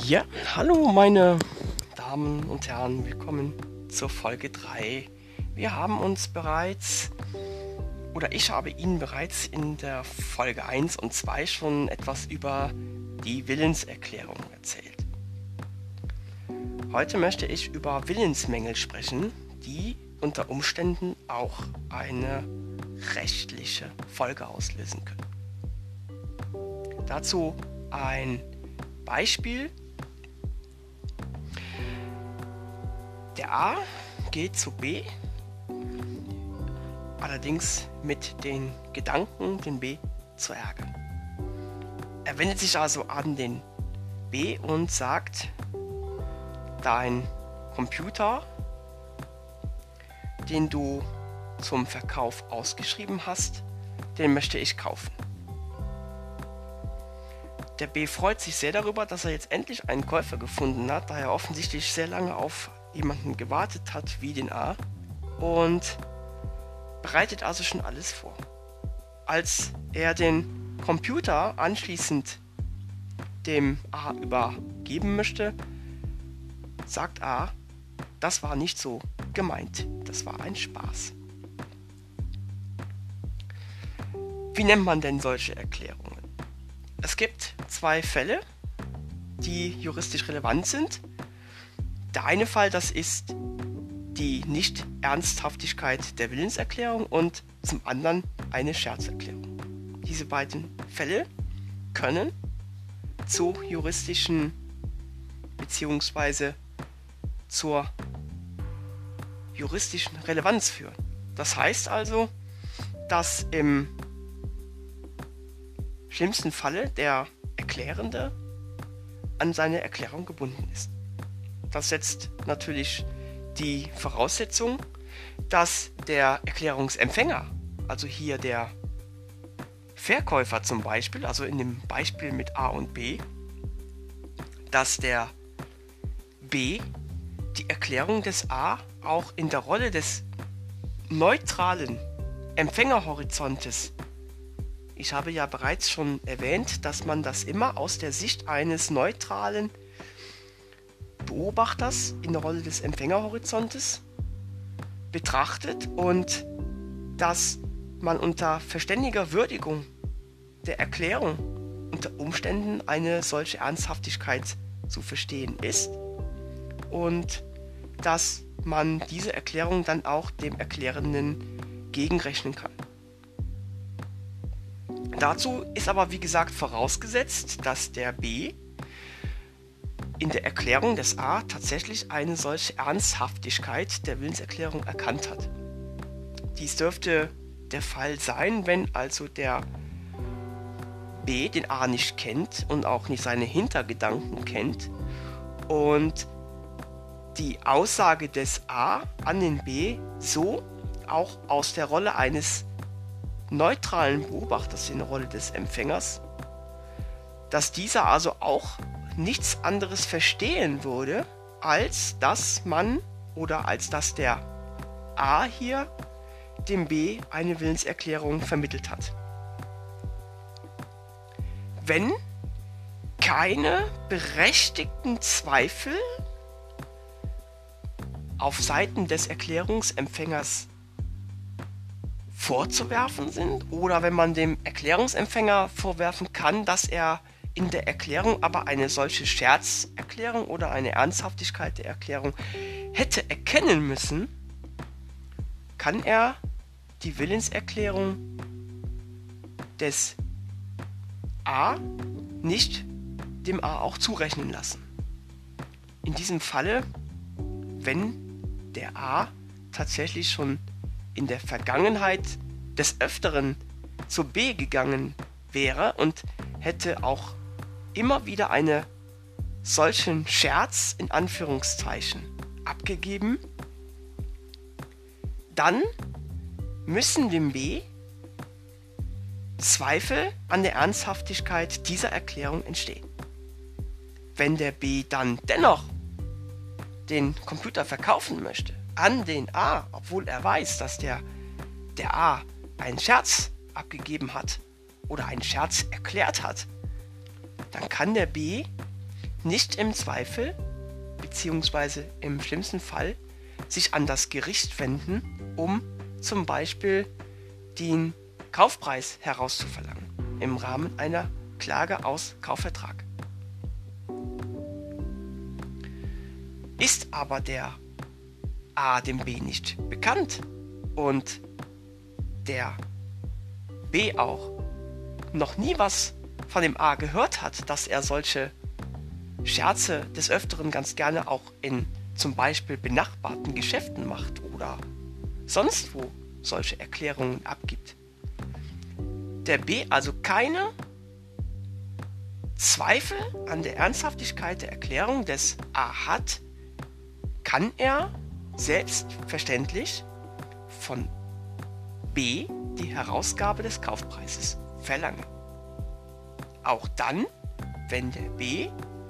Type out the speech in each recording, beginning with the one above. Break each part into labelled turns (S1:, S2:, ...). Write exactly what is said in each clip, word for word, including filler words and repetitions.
S1: Ja, hallo meine Damen und Herren, willkommen zur Folge drei. Wir haben uns bereits, oder ich habe Ihnen bereits in der Folge eins und zwei schon etwas über die Willenserklärung erzählt. Heute möchte ich über Willensmängel sprechen, die unter Umständen auch eine rechtliche Folge auslösen können. Dazu ein Beispiel. Der A geht zu B, allerdings mit den Gedanken, den B zu ärgern. Er wendet sich also an den B und sagt, dein Computer, den du zum Verkauf ausgeschrieben hast, den möchte ich kaufen. Der B freut sich sehr darüber, dass er jetzt endlich einen Käufer gefunden hat, da er offensichtlich sehr lange auf jemanden gewartet hat wie den A und bereitet also schon alles vor. Als er den Computer anschließend dem A übergeben möchte, sagt A, das war nicht so gemeint, das war ein Spaß. Wie nennt man denn solche Erklärungen? Es gibt zwei Fälle, die juristisch relevant sind. Der eine Fall, das ist die Nicht-Ernsthaftigkeit der Willenserklärung und zum anderen eine Scherzerklärung. Diese beiden Fälle können zu juristischen bzw. zur juristischen Relevanz führen. Das heißt also, dass im schlimmsten Falle der Erklärende an seine Erklärung gebunden ist. Das setzt natürlich die Voraussetzung, dass der Erklärungsempfänger, also hier der Verkäufer zum Beispiel, also in dem Beispiel mit A und B, dass der B die Erklärung des A auch in der Rolle des neutralen Empfängerhorizontes, ich habe ja bereits schon erwähnt, dass man das immer aus der Sicht eines neutralen Beobachters in der Rolle des Empfängerhorizontes betrachtet und dass man unter verständiger Würdigung der Erklärung unter Umständen eine solche Ernsthaftigkeit zu verstehen ist und dass man diese Erklärung dann auch dem Erklärenden gegenrechnen kann. Dazu ist aber wie gesagt vorausgesetzt, dass der B in der Erklärung des A tatsächlich eine solche Ernsthaftigkeit der Willenserklärung erkannt hat. Dies dürfte der Fall sein, wenn also der B den A nicht kennt und auch nicht seine Hintergedanken kennt und die Aussage des A an den B so auch aus der Rolle eines neutralen Beobachters in der Rolle des Empfängers, dass dieser also auch nichts anderes verstehen würde, als dass man oder als dass der A hier dem B eine Willenserklärung vermittelt hat. Wenn keine berechtigten Zweifel auf Seiten des Erklärungsempfängers vorzuwerfen sind oder wenn man dem Erklärungsempfänger vorwerfen kann, dass er in der Erklärung aber eine solche Scherzerklärung oder eine Ernsthaftigkeit der Erklärung hätte erkennen müssen, kann er die Willenserklärung des A nicht dem A auch zurechnen lassen. In diesem Falle, wenn der A tatsächlich schon in der Vergangenheit des Öfteren zu B gegangen wäre und hätte auch immer wieder einen solchen Scherz in Anführungszeichen abgegeben, dann müssen dem B Zweifel an der Ernsthaftigkeit dieser Erklärung entstehen. Wenn der B dann dennoch den Computer verkaufen möchte an den A, obwohl er weiß, dass der, der A einen Scherz abgegeben hat oder einen Scherz erklärt hat, dann kann der B nicht im Zweifel, beziehungsweise im schlimmsten Fall, sich an das Gericht wenden, um zum Beispiel den Kaufpreis herauszuverlangen im Rahmen einer Klage aus Kaufvertrag. Ist aber der A dem B nicht bekannt und der B auch noch nie was von dem A gehört hat, dass er solche Scherze des Öfteren ganz gerne auch in zum Beispiel benachbarten Geschäften macht oder sonst wo solche Erklärungen abgibt. Der B also keine Zweifel an der Ernsthaftigkeit der Erklärung des A hat, kann er selbstverständlich von B die Herausgabe des Kaufpreises verlangen. Auch dann, wenn der B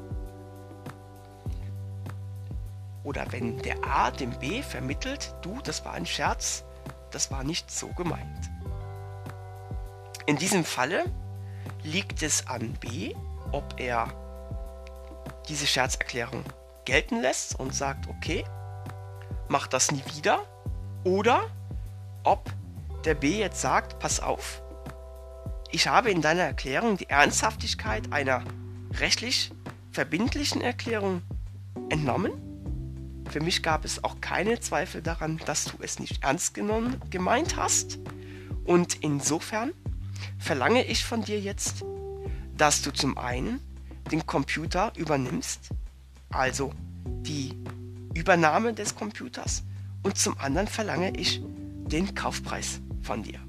S1: oder wenn der A dem B vermittelt, du, das war ein Scherz, das war nicht so gemeint. In diesem Falle liegt es an B, ob er diese Scherzerklärung gelten lässt und sagt, okay, mach das nie wieder, oder ob der B jetzt sagt, pass auf, ich habe in deiner Erklärung die Ernsthaftigkeit einer rechtlich verbindlichen Erklärung entnommen. Für mich gab es auch keine Zweifel daran, dass du es nicht ernst genommen, gemeint hast. Und insofern verlange ich von dir jetzt, dass du zum einen den Computer übernimmst, also die Übernahme des Computers, und zum anderen verlange ich den Kaufpreis von dir.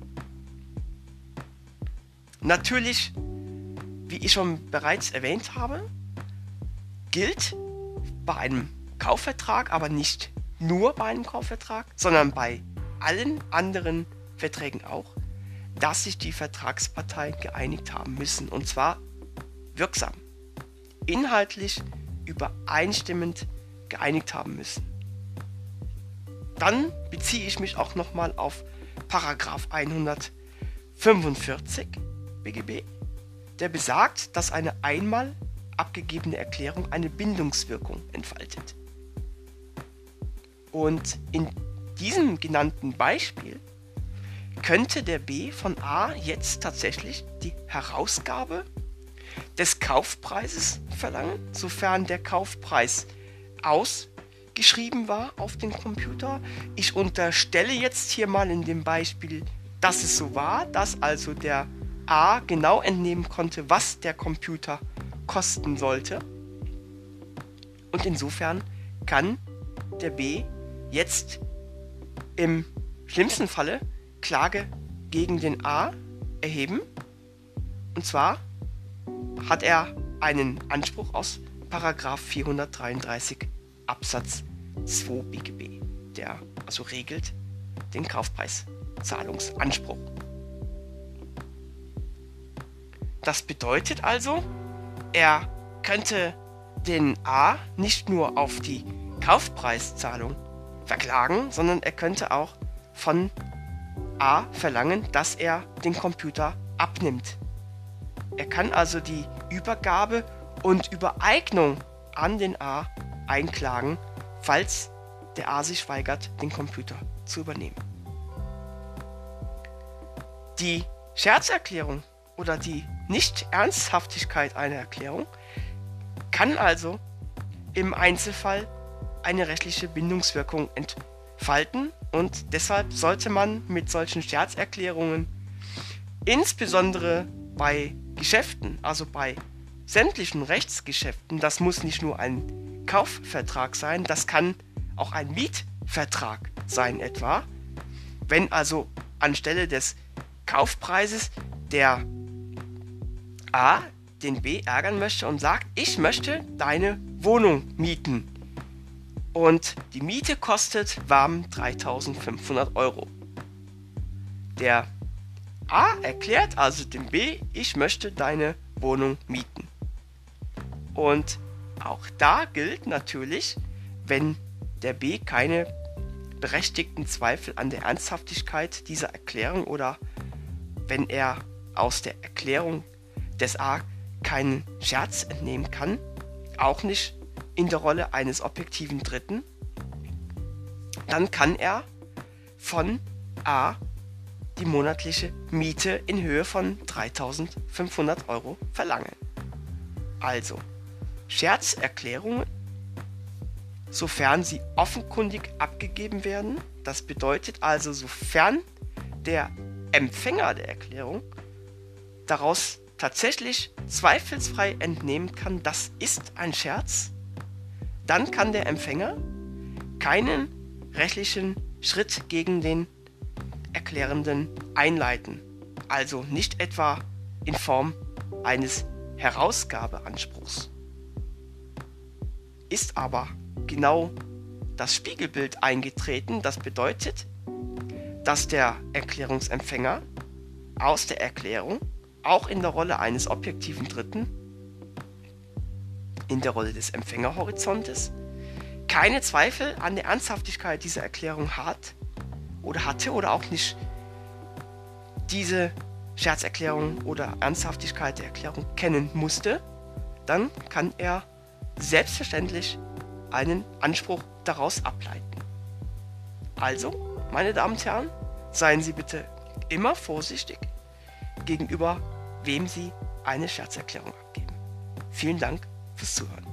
S1: Natürlich, wie ich schon bereits erwähnt habe, gilt bei einem Kaufvertrag, aber nicht nur bei einem Kaufvertrag, sondern bei allen anderen Verträgen auch, dass sich die Vertragsparteien geeinigt haben müssen, und zwar wirksam, inhaltlich übereinstimmend geeinigt haben müssen. Dann beziehe ich mich auch nochmal auf Paragraph hundertfünfundvierzig B G B, der besagt, dass eine einmal abgegebene Erklärung eine Bindungswirkung entfaltet. Und in diesem genannten Beispiel könnte der B von A jetzt tatsächlich die Herausgabe des Kaufpreises verlangen, sofern der Kaufpreis ausgeschrieben war auf den Computer. Ich unterstelle jetzt hier mal in dem Beispiel, dass es so war, dass also der A genau entnehmen konnte, was der Computer kosten sollte. Und insofern kann der B jetzt im schlimmsten Falle Klage gegen den A erheben. Und zwar hat er einen Anspruch aus Paragraph vierhundertdreiunddreißig Absatz zwei B G B, der also regelt den Kaufpreiszahlungsanspruch. Das bedeutet also, er könnte den A nicht nur auf die Kaufpreiszahlung verklagen, sondern er könnte auch von A verlangen, dass er den Computer abnimmt. Er kann also die Übergabe und Übereignung an den A einklagen, falls der A sich weigert, den Computer zu übernehmen. Die Scherzerklärung oder die Nicht-Ernsthaftigkeit einer Erklärung kann also im Einzelfall eine rechtliche Bindungswirkung entfalten, und deshalb sollte man mit solchen Scherzerklärungen insbesondere bei Geschäften, also bei sämtlichen Rechtsgeschäften, das muss nicht nur ein Kaufvertrag sein, das kann auch ein Mietvertrag sein etwa, wenn also anstelle des Kaufpreises der A den B ärgern möchte und sagt, ich möchte deine Wohnung mieten. Und die Miete kostet warm dreitausendfünfhundert Euro. Der A erklärt also dem B, ich möchte deine Wohnung mieten. Und auch da gilt natürlich, wenn der B keine berechtigten Zweifel an der Ernsthaftigkeit dieser Erklärung oder wenn er aus der Erklärung des A keinen Scherz entnehmen kann, auch nicht in der Rolle eines objektiven Dritten, dann kann er von A die monatliche Miete in Höhe von dreitausendfünfhundert Euro verlangen. Also, Scherzerklärungen, sofern sie offenkundig abgegeben werden, das bedeutet also, sofern der Empfänger der Erklärung daraus tatsächlich zweifelsfrei entnehmen kann, das ist ein Scherz, dann kann der Empfänger keinen rechtlichen Schritt gegen den Erklärenden einleiten, also nicht etwa in Form eines Herausgabeanspruchs. Ist aber genau das Spiegelbild eingetreten, das bedeutet, dass der Erklärungsempfänger aus der Erklärung auch in der Rolle eines objektiven Dritten, in der Rolle des Empfängerhorizontes, keine Zweifel an der Ernsthaftigkeit dieser Erklärung hat oder hatte oder auch nicht diese Scherzerklärung oder Ernsthaftigkeit der Erklärung kennen musste, dann kann er selbstverständlich einen Anspruch daraus ableiten. Also, meine Damen und Herren, seien Sie bitte immer vorsichtig gegenüber wem Sie eine Scherzerklärung abgeben. Vielen Dank fürs Zuhören.